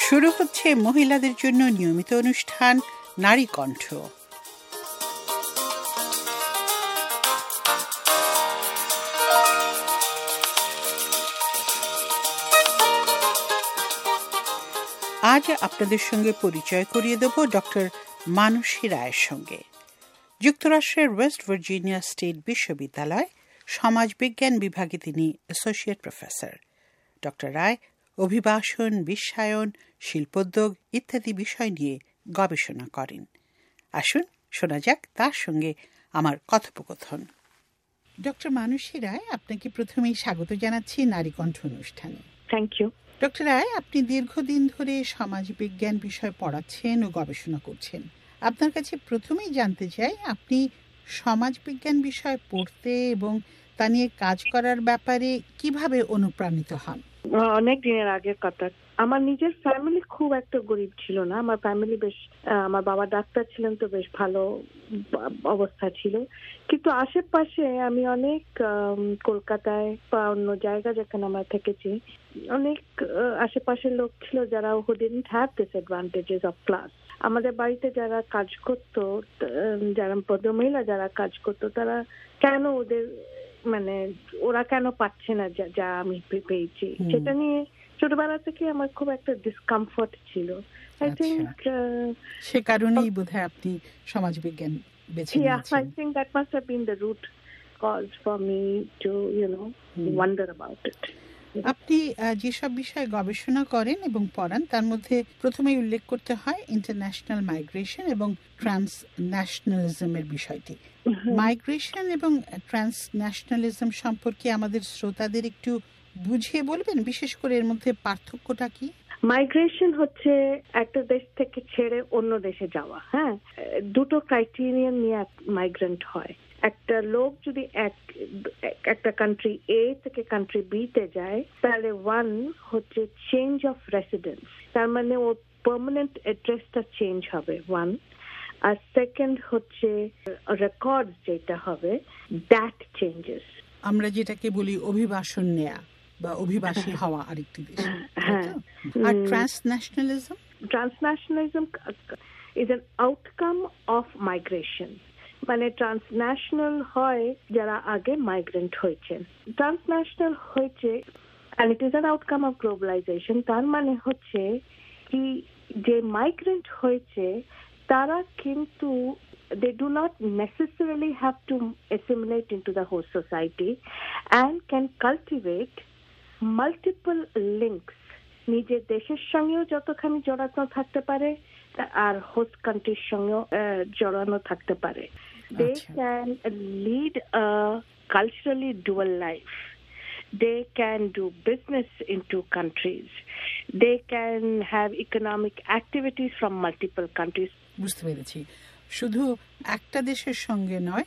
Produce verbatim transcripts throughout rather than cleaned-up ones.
শুরু হচ্ছে মহিলাদের জন্য নিয়মিত অনুষ্ঠান নারী কণ্ঠ। আজ আপনাদের সঙ্গে পরিচয় করিয়ে দেব ডক্টর মানসী রায়ের সঙ্গে। যুক্তরাষ্ট্রের ওয়েস্ট ভার্জিনিয়া স্টেট বিশ্ববিদ্যালয় সমাজবিজ্ঞান বিভাগে তিনি অ্যাসোসিয়েট প্রফেসর। ডক্টর রায় অভিবাসন, বিশ্বায়ন, শিল্পোদ্যোগ ইত্যাদি বিষয় নিয়ে গবেষণা করেন। আসুন শোনা যাক তার সঙ্গে আমার কথোপকথন। ডক্টর মানসী রায়, আপনাকে প্রথমেই স্বাগত জানাচ্ছি নারী কণ্ঠ অনুষ্ঠানে। Thank you. ডক্টর রায়, আপনি দীর্ঘদিন ধরে সমাজবিজ্ঞান বিষয় পড়াচ্ছেন ও গবেষণা করছেন। আপনার কাছে প্রথমেই জানতে চাই, আপনি সমাজবিজ্ঞান বিষয় পড়তে এবং তা নিয়ে কাজ করার ব্যাপারে কিভাবে অনুপ্রাণিত হন? অনেক দিনের আগের কথা। আমার নিজের ফ্যামিলি খুব একটা গরিব ছিল না। আমার ফ্যামিলি বেশ, আমার বাবা ডাক্তার ছিলেন, তো বেশ ভালো অবস্থা ছিল। কিন্তু আশেপাশে আমি অনেক কলকাতায় বা অন্য জায়গা যেখানে আমরা থেকেছি, অনেক আশেপাশের লোক ছিল যারা who didn't have disadvantages of class. আমাদের বাড়িতে যারা কাজ করতো, যারা ভদ্রমহিলা যারা কাজ করতো, তারা কেন ওদের মানে ওরা কেন পাচ্ছে না যা আমি পেয়েছি, সেটা নিয়ে ছোটবেলা থেকে আমার খুব একটা ডিসকমফোর্ট ছিল। আই থিংক সে কারণেই বোধহয় আপনি সমাজবিজ্ঞান বেছে নিয়েছেন। I think that must have been the root cause for me to you know wonder about it. আপনি যেসব বিষয়ে গবেষণা করেন এবং পড়ান, তার মধ্যে প্রথমেই উল্লেখ করতে হয় ইন্টারন্যাশনাল মাইগ্রেশন এবং ট্রান্সন্যাশনালিজমের বিষয়টি। মাইগ্রেশন এবং ট্রান্সন্যাশনালিজম সম্পর্কে আমাদের শ্রোতাদের একটু বুঝিয়ে বলবেন, বিশেষ করে এর মধ্যে পার্থক্যটা কি? মাইগ্রেশন হচ্ছে একটা দেশ থেকে ছেড়ে অন্য দেশে যাওয়া। হ্যাঁ, দুটো ক্রাইটেরিয়া নিয়ে মাইগ্রেন্ট হয়। একটা লোক যদি এক একটা কান্ট্রি এ থেকে কান্ট্রি বি তে যায়, তাহলে ওয়ান হচ্ছে চেঞ্জ অফ রেসিডেন্স, তার মানে ও পার্মানেন্ট অ্যাড্রেসটা চেঞ্জ হবে ওয়ান। আর সেকেন্ড হচ্ছে রেকর্ড যেটা হবে, দ্যাট চেঞ্জেস। আমরা যেটাকে বলি অভিবাসন নেয়া বা অভিবাসী হওয়া আরেকটি দেশ। হ্যাঁ। আর transnationalism transnationalism is an outcome of migration. মানে ট্রান্সন্যাশনাল হয় যারা আগে মাইগ্রেন্ট হয়েছেন, ট্রান্সন্যাশনাল হয়েছে and it is an outcome of globalization. তার মানে হচ্ছে কি যে মাইগ্রেন্ট হয়েছে তারা কিন্তু they do not necessarily have to assimilate into the host society and can cultivate multiple links. নিজের দেশের সঙ্গেও যতখানি জড়ানো থাকতে পারে আর হোস্ট কান্ট্রির সঙ্গেও জড়ানো থাকতে পারে। They can lead a culturally dual life. They can do business in two countries. They can have economic activities from multiple countries. বুঝতে পেরেছি। শুধু একটা দেশের সঙ্গে নয়,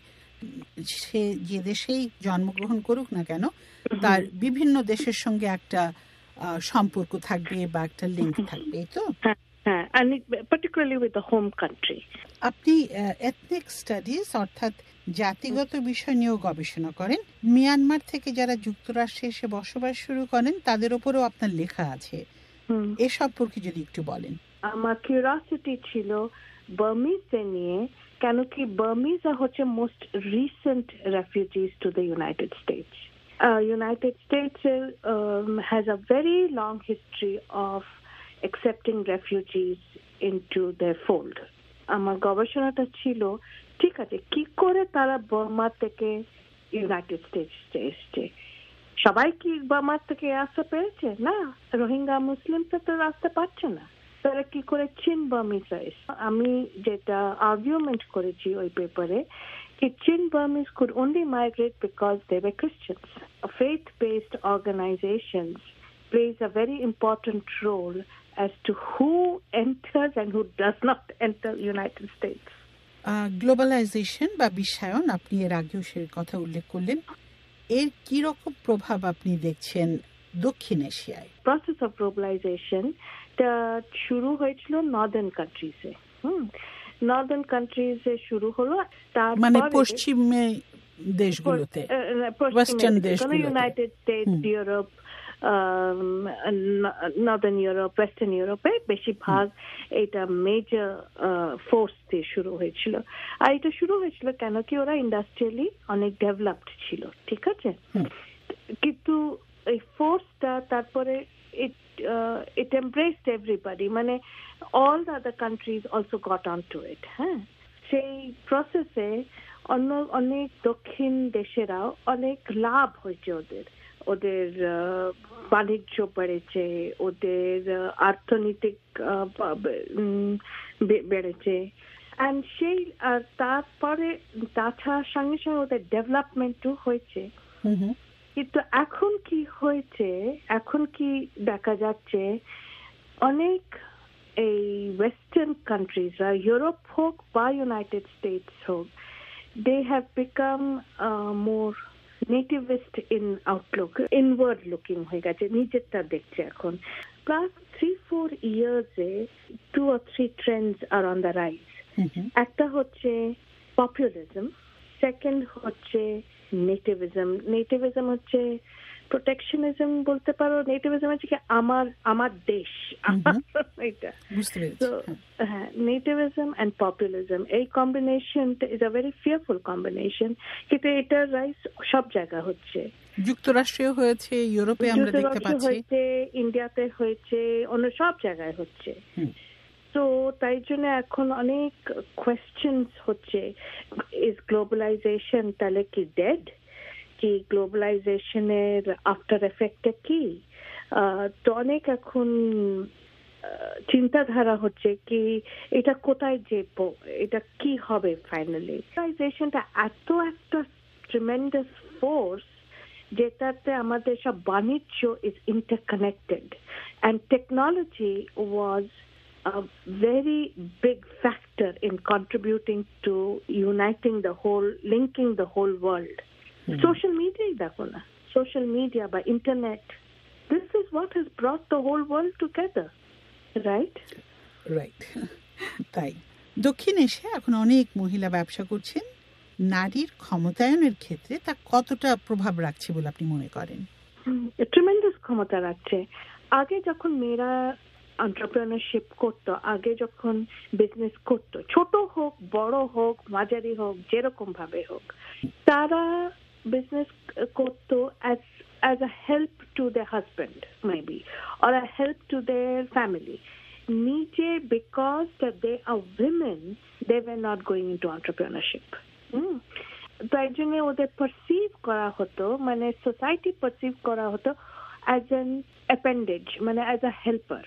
সে যে দেশেই জন্মগ্রহণ করুক না কেন, তার বিভিন্ন দেশের সঙ্গে একটা সম্পর্ক থাকবে বা একটা লিঙ্ক থাকবে, তো? হ্যাঁ, and particularly with the home country. আপনি এথনিক স্টাডিজ অর্থাৎ জাতিগত বিষয় নিয়েও গবেষণা করেন। মিয়ানমার থেকে যারা যুক্তরাষ্ট্রে এসে বসবাস শুরু করেন তাদের উপরেও আপনার লেখা আছে, এ সম্পর্কে যদি একটু বলেন। আমার কিউরিওসিটি ছিল বার্মিজদের নিয়ে, কেন কি বার্মিজরা হচ্ছে most recent refugees to the United States. United States has a very long history of accepting refugees into their fold. আমার গবেষণাটা ছিল, ঠিক আছে, কি করে তারা বার্মা থেকে ইউনাইটেড স্টেটসে এসছে? সবাই কি বার্মা থেকে আসতে পেরেছে? না, রোহিঙ্গা মুসলিমরা তো আসতে পারছে না। তারা কি করে চীন বার্মিজরা এসছে? আমি যেটা আর্গুমেন্ট করেছি ওই পেপারে, কি চীন Burmese could only migrate because they were Christians. Faith-based organizations plays a very important role as to who enters and who does not enter United States. Globalization বা বিশ্বায়ন, আপনি এর আগেও সে কথা উল্লেখ করলেন, এর কি রকম প্রভাব আপনি দেখছেন দক্ষিণ এশিয়ায়? প্রসেস অফ গ্লোবালাইজেশন টা শুরু হয়েছিল নর্দার্ন কান্ট্রিজে। হুম নর্দার্ন কান্ট্রিজে শুরু হলো, তার মানে পশ্চিমে দেশগুলোতে, ওয়েস্টার্ন দেশগুলোতে, United States, Europe, northern Europe, western ইউরোপে বেশিরভাগ এটা মেজর ফোর্স দিয়ে শুরু হয়েছিল। আর এটা শুরু হয়েছিল কেন কি ওরা ইন্ডাস্ট্রিয়ালি অনেক ডেভেলপড ছিল, ঠিক আছে, কিন্তু এই ফোর্সটা তারপরে it uh, it embraced everybody, মানে all the other countries also got onto it, হ্যাঁ। সেই প্রসেসে অন্য অনেক দক্ষিণ দেশেরাও অনেক লাভ হয়েছে, ওদের ওদের বাণিজ্য বেড়েছে, ওদের অর্থনৈতিক বেড়েছে, অ্যান্ড সেই তারপরে তাছাড়া সঙ্গে সঙ্গে ওদের ডেভেলপমেন্টও হয়েছে। কিন্তু এখন কি হয়েছে, এখন কি দেখা যাচ্ছে অনেক এই ওয়েস্টার্ন কান্ট্রিজরা, ইউরোপ হোক বা ইউনাইটেড স্টেটস হোক, they have become more nativist in outlook, inward looking হয়ে গেছে, নিজেরটা দেখছে এখন। প্লাস থ্রি ফোর ইয়ার্সে two or three trends are on the rise. একটা হচ্ছে পপুলিজম, সেকেন্ড হচ্ছে নেটিভিজম। নেটিভিজম হচ্ছে প্রোটেকশনিজম বলতে পারো, নেটিভিজম হচ্ছে কি আমার আমার দেশ, এটা। তো হ্যাঁ, নেটিভিজম এন্ড পপুলিজম, এই কম্বিনেশনটা is a very fearful combination, কিন্তু এটার রাইজ সব জায়গায় হচ্ছে। যুক্তরাষ্ট্রে হয়েছে, ইউরোপে আমরা দেখতে পাচ্ছি, হয়েছে, ইন্ডিয়াতে হয়েছে, অন্য সব জায়গায় হচ্ছে। তো তাই জন্য এখন অনেক কোয়েশ্চেনস হচ্ছে, ইজ গ্লোবালাইজেশন তাহলে কি ডেড, কি গ্লোবালাইজেশনের আফটার এফেক্টটা কি? তো অনেক এখন চিন্তাধারা হচ্ছে কি এটা কোথায় যেত, এটা কি হবে ফাইনালি। গ্লোবালাইজেশনটা এত একটা ট্রিমেন্ডাস ফোর্স যেটাতে আমাদের সব বাণিজ্য is interconnected, and technology was a very big factor in contributing to uniting the whole, linking the whole world. Mm-hmm. Social media, দেখো না, social media by internet, this is what has brought the whole world together, right? Right. তাই দক্ষিণ এশিয়ায় এখন অনেক মহিলা ব্যবসা করছেন। নারীর ক্ষমতায়নের ক্ষেত্রে তা কতটা প্রভাব রাখছে বলে আপনি মনে করেন? ট্রিমেন্ডাস ক্ষমতা রাখছে। আগে যখন মেয়েরা এন্টারপ্রেনারশিপ করতো, আগে যখন বিজনেস করতো, ছোট হোক বড় হোক মাঝারি হোক যেরকম ভাবে হোক, তারা বিজনেস করতো as as a help to their husband maybe, or a help to their family. নিজে, because that they are women, they were not going into entrepreneurship. hmm. তাই জন্য ওদের পারসিভ করা হতো, মানে সোসাইটি পারসিভ করা হতো as an appendage, মানে as a helper,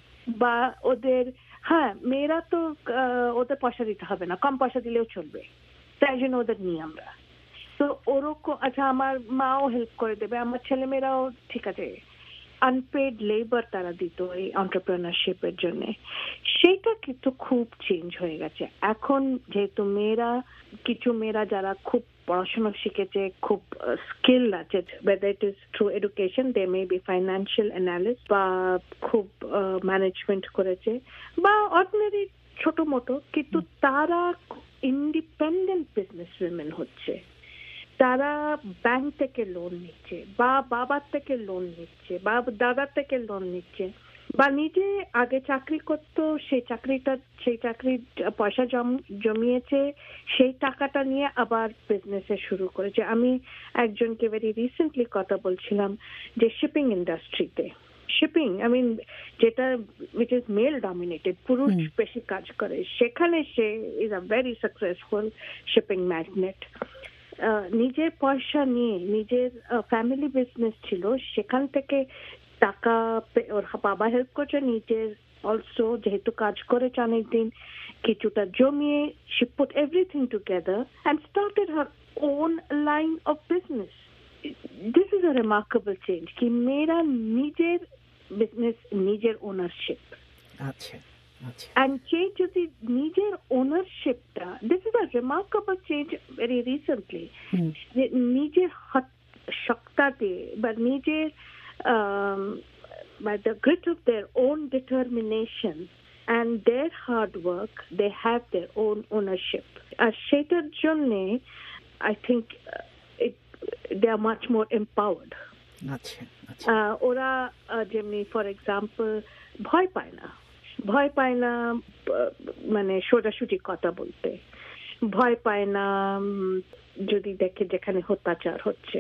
বা ওদের, হ্যাঁ মেয়েরা তো ওদের পয়সা দিতে হবে না, কম পয়সা দিলেও চলবে, তাই জন্য ওদের নিই আমরা। তো ওরকম, আচ্ছা আমার মাও হেল্প করে দেবে, আমার ছেলে মেয়েরাও ঠিক আছে, আনপেড লেবার তারা দিত এই এন্টারপ্রেনারশিপের জন্য। সেটা কিন্তু খুব চেঞ্জ হয়ে গেছে এখন, যেহেতু মেয়েরা, কিছু মেয়েরা যারা খুব পড়াশোনা শিখেছে, খুব স্কিল আছে, whether it is through education, they may be financial analyst, বা খুব ম্যানেজমেন্ট করেছে, বা অর্ডিনারি ছোট মোটো, কিন্তু তারা ইন্ডিপেন্ডেন্ট বিজনেস উইমেন হচ্ছে। তারা ব্যাংক থেকে লোন নিচ্ছে, বা বাবার থেকে লোন নিচ্ছে, বা দাদার থেকে লোন নিচ্ছে, বা নিজে আগে চাকরি করতো, সেই চাকরিটা, সেই চাকরির পয়সা জমিয়েছে, সেই টাকাটা নিয়ে আবার বিজনেসে শুরু করেছে। আমি একজনকে ভেরি রিসেন্টলি কথা বলছিলাম যে শিপিং ইন্ডাস্ট্রিতে, শিপিং আই মিন যেটা which is male dominated, পুরুষ বেশি কাজ করে, সেখানে সে is a very successful shipping magnate. নিজের পয়সা নিয়ে, নিজের ফ্যামিলি বিজনেস ছিল, সেখান থেকে টাকা ওর বাবা হেল্প করছে, নিজের অলসো যেহেতু কাজ করেছে অনেকদিন, কিছুটা জমিয়ে, she put everything together and started her own line of business. This is a remarkable change, কি মেয়েরা নিজের বিজনেস, নিজের ওনারশিপ। আচ্ছা আচ্ছা। And সেই যদি নিজের ওনারশিপটা, this is a remarkable change very recently, যে নিজের সত্তা দিয়ে বা নিজের Um, by the grit of their own determination and their hard work, they have their own ownership. As সেটার জন্যে, I think uh, it, they are much more empowered. আচ্ছা ওরা যেমনি ফর এক্সাম্পল ভয় পায় না ভয় পায় না মানে সোজাসুজি কথা বলতে, ভয় পায় না যদি দেখে যেখানে অত্যাচার হচ্ছে,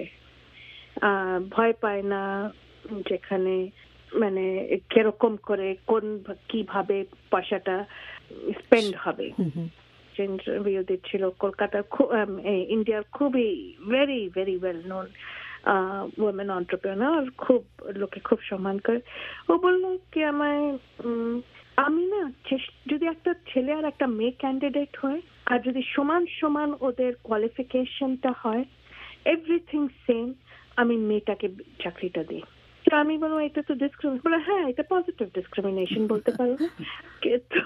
ভয় পায় না যেখানে মানে কিরকম করে কোন কিভাবে পয়সাটা স্পেন্ড হবে। ইন্টারভিউ দিচ্ছিল কলকাতার ইন্ডিয়ার খুবই very very well known women entrepreneur, খুব লোকে খুব সম্মান করে। ও বললো কি আমায় আমি না যদি একটা ছেলে আর একটা মেয়ে ক্যান্ডিডেট হয় আর যদি সমান সমান ওদের কোয়ালিফিকেশনটা হয় এভরিথিং সেম, আমি মেয়েটাকে চাকরিটা দিই। আমি বলবো এটা তো ডিসক্রিমিনেশন, বলে হ্যাঁ এটা পজিটিভ ডিসক্রিমিনেশন বলতে পারো। তো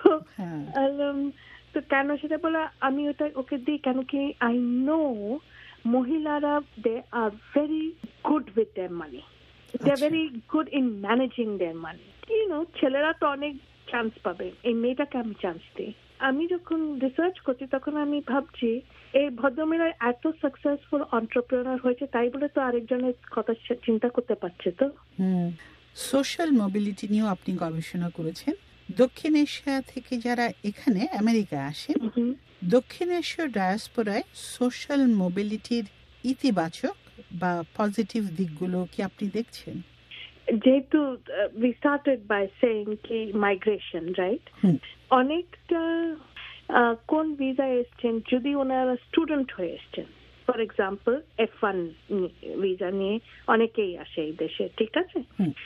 তো কেন সেটা বলা আমি ওটা ওকে দিই কেন কি আই নো মহিলারা they are very good with their money, they are very good in managing their money. You know ছেলেরা তো অনেক চান্স পাবে, এই মেয়েটাকে আমি চান্স দিই। আমি যখন রিসার্চ করছি তখন আমি ভাবছি এই ভদ্রমেয়েরা এত সাকসেসফুল এন্টারপ্রেনার হয়েছে তাই বলে তো আরেকজনের কথা চিন্তা করতে পারছে। তো সোশ্যাল মোবিলিটি নিয়েও আপনি গবেষণা করেছেন। দক্ষিণ এশিয়া থেকে যারা এখানে আমেরিকায় আসেন, দক্ষিণ এশীয় ডায়াসপোরায় সোশ্যাল মোবিলিটির ইতিবাচক বা পজিটিভ দিকগুলো কি আপনি দেখছেন? যেহেতু we started by saying কি মাইগ্রেশন রাইট, অনেকটা কোন ভিসা এসছেন যদি ওনারা স্টুডেন্ট হয়ে এসছেন, for example F one visa নিয়ে অনেকেই আসে এই দেশে, ঠিক আছে।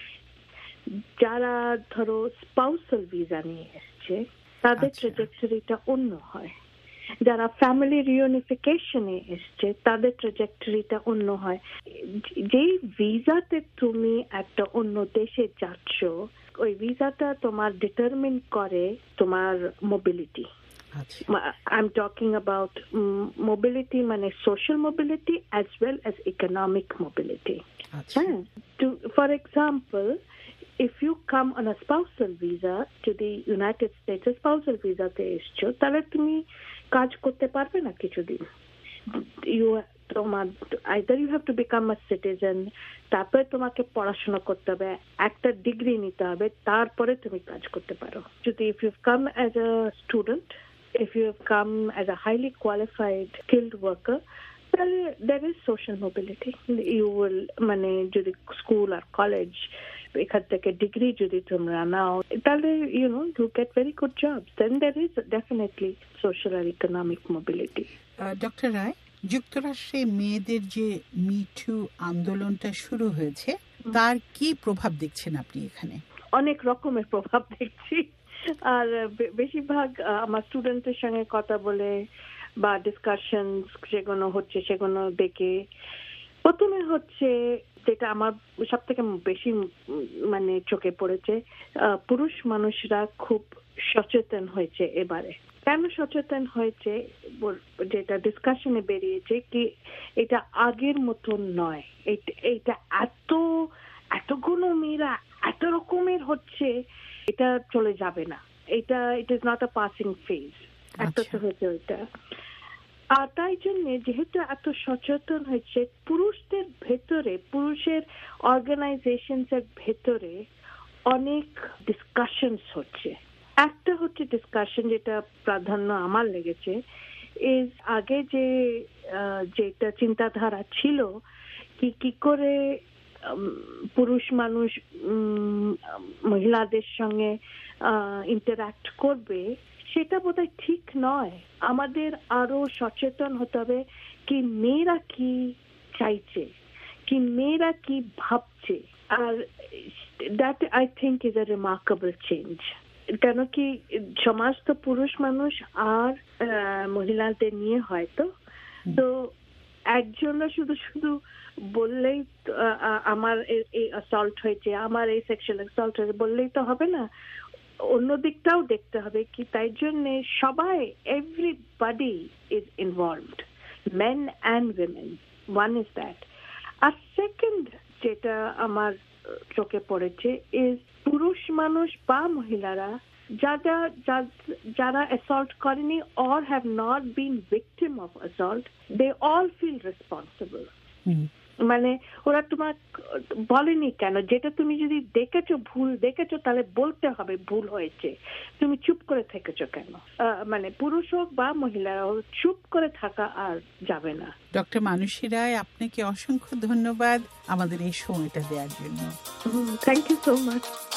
যারা ধরো স্পাউসাল ভিসা নিয়ে এসছে তাদের ট্র্যাজেক্টরিটা অন্য হয়, যারা ফ্যামিলি রিউনিফিকেশনে এসছে তাদের ট্র্যাজেক্টরিটা অন্য হয়। যেই ভিসাতে তুমি একটা অন্য দেশে যাচ্ছ ওই ভিসাটা তোমার ডিটারমিন করে তোমার mobility. I'm talking about um, mobility মানে social mobility as well as economic mobility. Yeah. To, for example, if you come on a spousal visa to the United States, a spousal visa তে এসছো তাহলে তুমি কাজ করতে পারবে না কিছুদিন। You তোমার either you have to become a citizen, তারপরে তোমাকে পড়াশোনা করতে হবে, একটা ডিগ্রি নিতে হবে, তারপরে তুমি কাজ করতে পারো। যদি if you've come as a student, if you have come as a highly qualified skilled worker, then there is social mobility. You will মানে যদি স্কুল আর কলেজ এখান থেকে ডিগ্রি যদি তোমরা নাও তাহলে you know you get very good jobs, then there is definitely social and economic mobility. Doctor Roy, যুক্তরাষ্ট্রে মেয়েদের যে মিটু আন্দোলনটা শুরু হয়েছে তার কি প্রভাব দেখছেন আপনি এখানে? অনেক রকমের প্রভাব দেখছি। আর বেশিরভাগ আমার স্টুডেন্টের সঙ্গে কথা বলে বা ডিসকাশন যেগুলো হচ্ছে সেগুলো দেখে প্রথমে হচ্ছে যেটা আমার সব থেকে বেশি মানে চোখে পড়েছে, পুরুষ মানুষরা খুব সচেতন হয়েছে এবারে। কেন সচেতন হয়েছে যেটা ডিসকাশনে বেরিয়েছে কি এটা আগের মতন নয়, এটা এত এতগুলো মেয়েরা এত রকমের হচ্ছে এটা চলে যাবে না, এটা it is not a passing phase, একটা তো হয়েছে ওইটা। আর তাই জন্য যেহেতু এত সচেতন হয়েছে পুরুষদের ভেতরে, পুরুষের অর্গানাইজেশনস এর ভেতরে অনেক ডিসকাশনস হচ্ছে। একটা হচ্ছে ডিসকাশন যেটা প্রাধান্য আমার লেগেছে ইজ আগে যে যেটা চিন্তাধারা ছিল কি কি করে পুরুষ মানুষ মহিলাদের সঙ্গে ইন্টারঅ্যাক্ট করবে সেটা বোধহয় ঠিক নয়। আমাদের আরো সচেতন হতে হবে কি মেয়েরা কি চাইছে, কি মেয়েরা কি ভাবছে। আর that I think is a remarkable change. কেন কি সমাজ তো পুরুষ মানুষ আর মহিলাদের নিয়ে হয়তো, তো একজনরা শুধু শুধু বললেই আমার এই অ্যাসল্ট হয়েছে, আমার এই সেক্সুয়াল অ্যাসল্ট হয়েছে বললেই তো হবে না, অন্য দিকটাও দেখতে হবে কি। তাই জন্য সবাই everybody is involved, men and women, one is that. আর সেকেন্ড যেটা আমার চোখে পড়েছে ইজ পুরুষ মানুষ বা মহিলারা যারা যারা অ্যাসল্ট করেনি or have not been victim of assault, they all feel responsible. মানে ওরা তোমার বলেনি কেন, যেটা তুমি যদি দেখেছো ভুল দেখেছো তাহলে বলতে হবে ভুল হয়েছে, তুমি চুপ করে থেকেছো কেন? মানে পুরুষ হোক বা মহিলা চুপ করে থাকা আর যাবে না। ডক্টর মানসী রায়, আপনাকে অসংখ্য ধন্যবাদ আমাদের এই সময়টা দেওয়ার জন্য। Thank you so much.